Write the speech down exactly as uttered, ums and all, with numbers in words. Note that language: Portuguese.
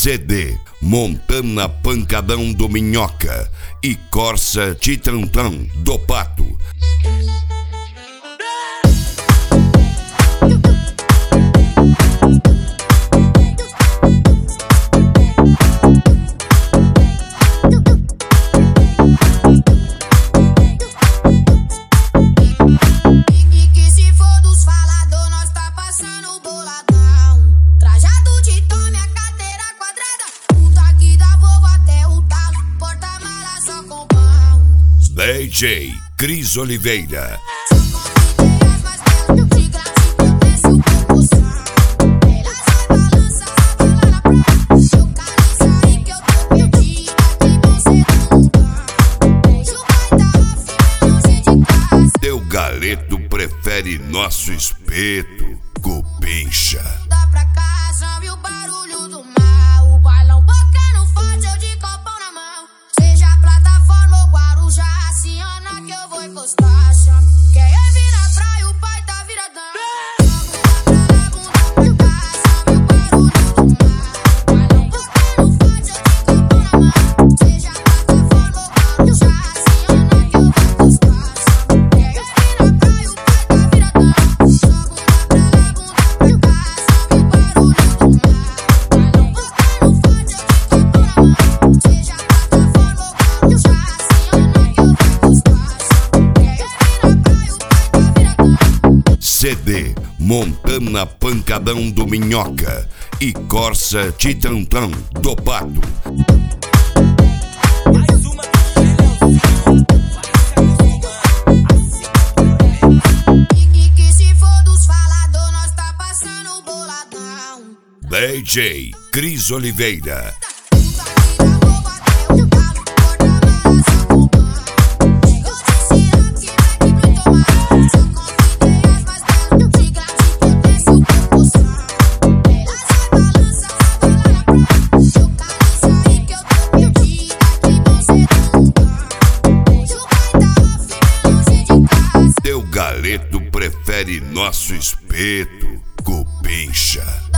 C D Montana Pancadão do Minhoca e Corsa Titantão do Pato. D J Cris Oliveira. Teu galeto prefere nosso espeto, cupincha. Dá pra casa, viu o barulho do mar. O bailão tocando forte, eu de copão na mão. Seja plataforma ou Guarujá, Ciana que eu vou encostar. Quer é vir na praia, o pai tá viradão. C D Montana Pancadão do Minhoca e Corsa Titantão do Pato. E que se for dos falador, nós tá passando boladão. D J Cris Oliveira. Teu galeto prefere nosso espeto, cupincha.